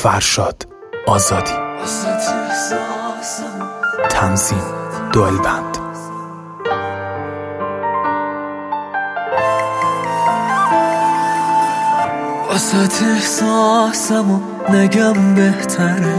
فرشاد آزادی. تنظیم دلبند. واسه احساسمو نگم بهتره،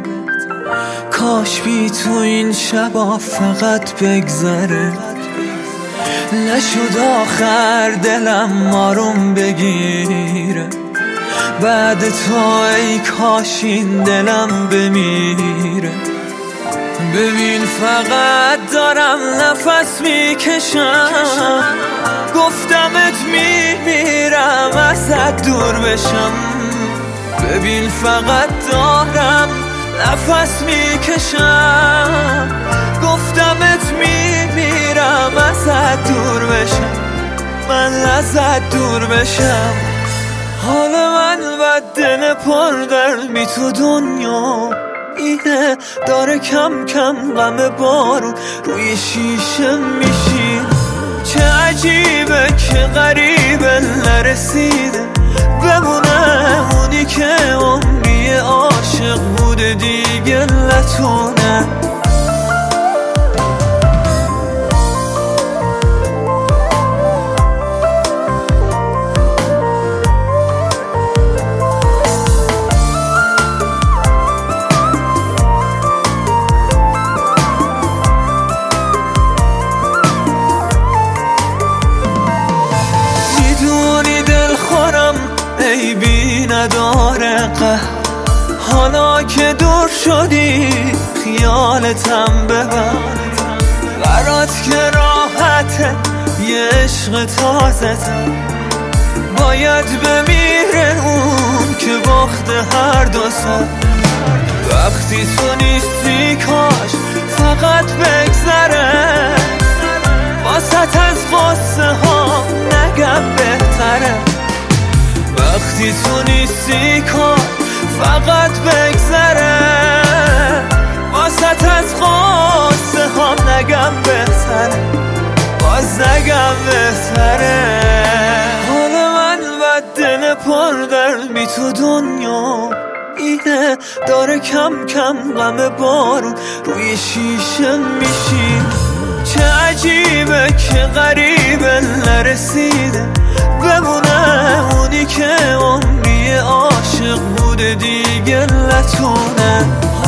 کاش بی تو این شبا فقط بگذره. نشد آخر دلم آروم بگیره، بعد تو ای کاش این دلم بمیره. ببین فقط دارم نفس میکشم، گفتمت میمیرم ازت دور بشم. ببین فقط دارم نفس میکشم، گفتمت میمیرم ازت دور بشم، من ازت دور بشم. حال من بدن پر درد بی تو دنیا اینه، داره کم کم غم بارون روی شیشه میشین. چه عجیبه که غریبه نرسیده بمونه اونی که عمری عاشق بوده دیگه نتونه. عیبی نداره حالا که دور شدی خیالتم ببر. برات که راحته یه عشق تازه باید بمیره اون که باخته هر دو سر. وقتی تو نیستی کاش فقط بگذره، واسط از غصه ها نگم بهتره. وقتی تو نیستی کار فقط بگذره، واسط از غصه هم نگم بهتره، باز نگم بهتره. حال من بدن پر درد بی تو دنیا اینه، داره کم کم غم بارون روی شیشه میشین. چه عجیبه که غریبه نرسیده بمونه اونی که عمری عاشق بوده دیگه نتونه.